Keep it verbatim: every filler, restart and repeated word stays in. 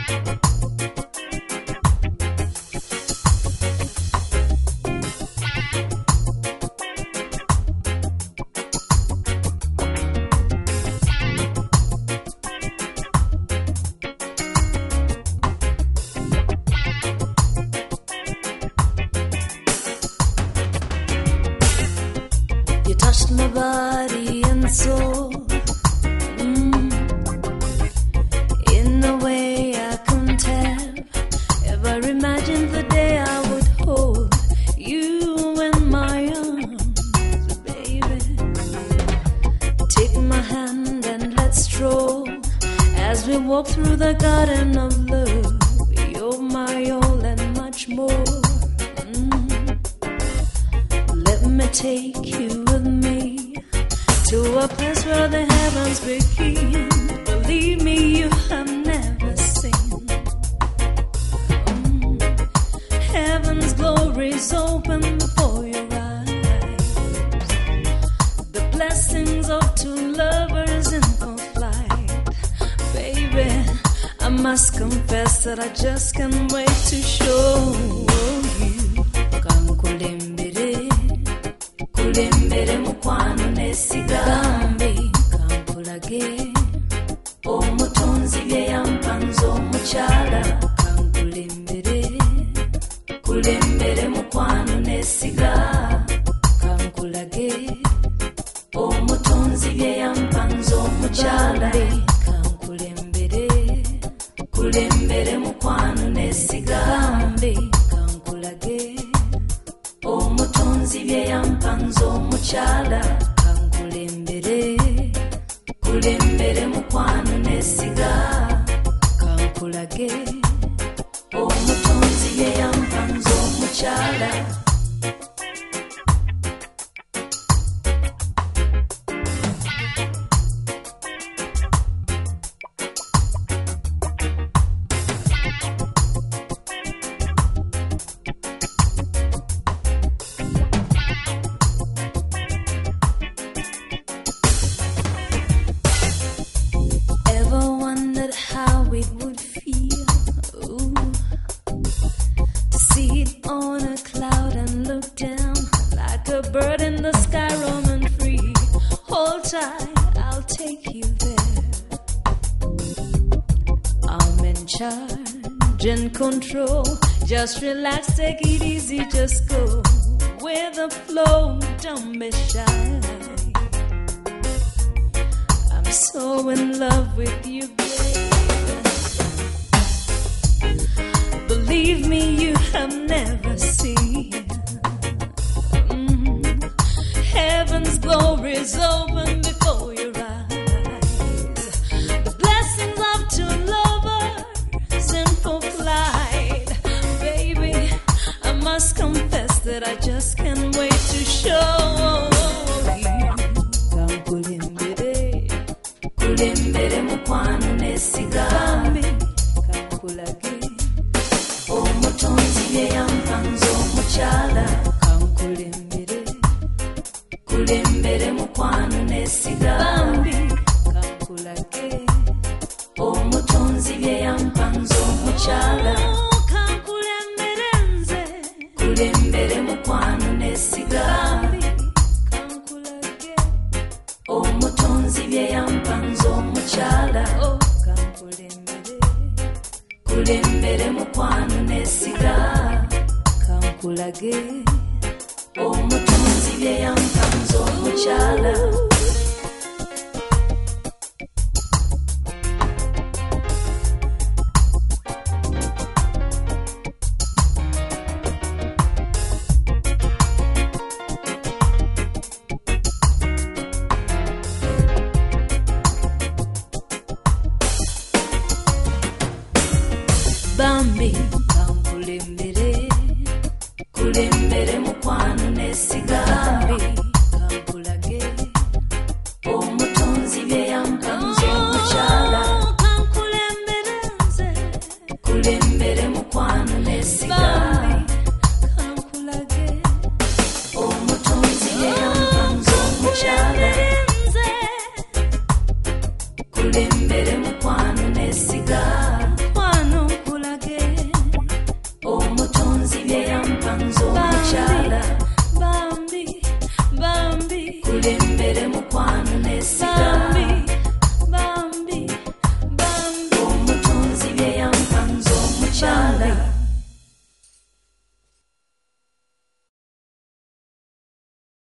My body and soul, mm. in a way I couldn't have ever imagined the day I would hold you in my arms, baby. Take my hand and let's stroll as we walk through the garden of love. You're my all and much more. Mm. Let me take you with me to a place where the heavens begin. Believe me, you have never seen. Mm. Heaven's glories open before your eyes. The blessings of two lovers in full flight. Baby, I must confess that I just can't wait to show you. Kankulembere, kulembere mukwano nesiga gambi kankulage omutonzi bye yampanza omukyala kankulembere kulembere mukwano nesiga kankulage omutonzi bye yampanza omukyala kankulembere kulembere mukwano nesiga gambi kankulage omutonzi bye yampanza omukyala kankulembere kulembere mukwano nesiga kankulage omutonzi bye yampanza omukyala. Control, just relax, take it easy, just go with the flow, don't be shy. I'm so in love with you, babe. Believe me, you have never seen. Mm. Heaven's glories open before your eyes. The blessings of two lovers in full flight. Baby, I must confess that I just can't wait to show you. Kankulembere, kulembere mukwano nesiga gambi kankulage omutonzi bye yampanza omukyala kankulembere kulembere mukwano nesiga gambi kankulage omutonzi bye yampanza omukyala kankulembere nze kulembere mukwano nesiga gambi kankulage omutonzi bye yampanza omukyala kankulembere kulembere mukwano nesiga kankulage omutonzi bye yampanza omukyala. Bambi kankulembere kulembere mukwano nesiga gambi kankulage omutonzi bye yampanza omukyala kankulembere nze kulembere